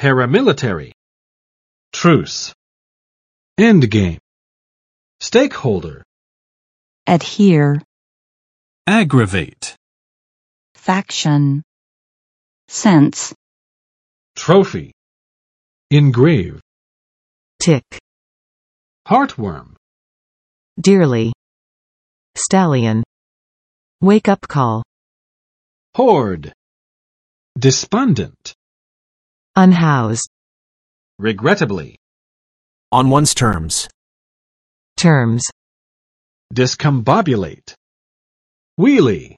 paramilitary, truce, endgame, stakeholder, adhere, aggravate, faction, sense, trophy, engrave, tick, heartworm, dearly, stallion, wake-up call, horde, despondent, unhoused, regrettably, on one's terms, terms, discombobulate, wheelie,